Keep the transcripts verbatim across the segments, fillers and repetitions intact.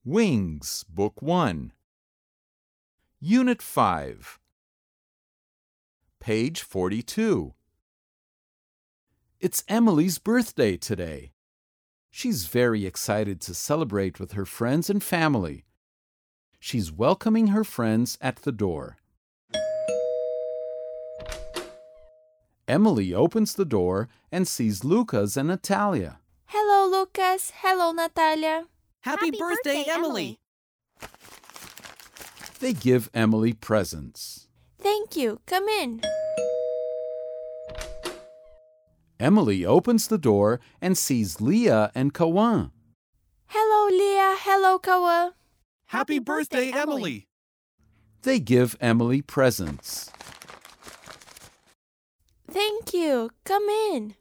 Wings, Book one. Unit five. Page forty-two. It's Emily's birthday today. She's very excited to celebrate with her friends and family. She's welcoming her friends at the door. Emily opens the door and sees Lucas and Natalia. Hello, Lucas. Hello, Natalia. Happy, Happy birthday, birthday, Emily. They give Emily presents. Thank you. Come in. Emily opens the door and sees Leah and Kawan. Hello, Leah. Hello, Kawa. Happy birthday, Emily. They give Emily presents. Thank you. Come in.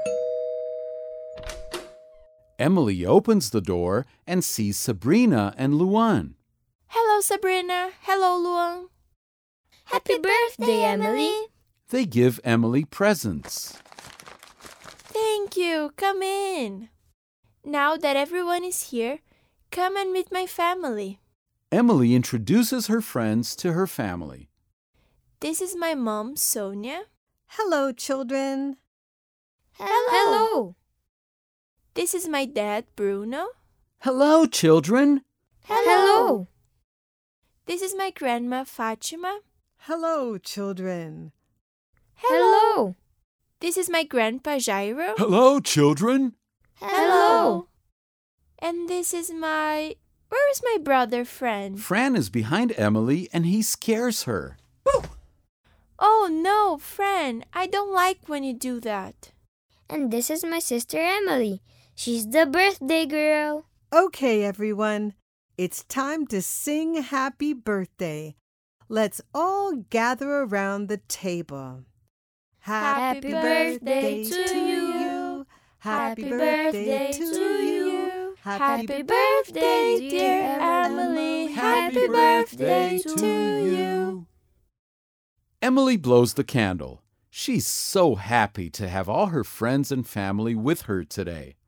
Emily opens the door and sees Sabrina and Luan. Hello, Sabrina. Hello, Luan. Happy birthday, Emily. They give Emily presents. Thank you. Come in. Now that everyone is here, come and meet my family. Emily introduces her friends to her family. This is my mom, Sonia. Hello, children. Hello. This is my dad, Bruno. Hello, children. Hello. This is my grandma, Fatima. Hello, children. Hello. This is my grandpa, Jairo. Hello, children. Hello. And this is my... Where is my brother, Fran? Fran is behind Emily and he scares her. Oh, no, Fran. I don't like when you do that. And this is my sister, Emily. She's the birthday girl. Okay, everyone. It's time to sing happy birthday. Let's all gather around the table. Happy birthday to you. Happy birthday to you. Happy birthday, dear Emily. Happy birthday to you. Emily blows the candle. She's so happy to have all her friends and family with her today.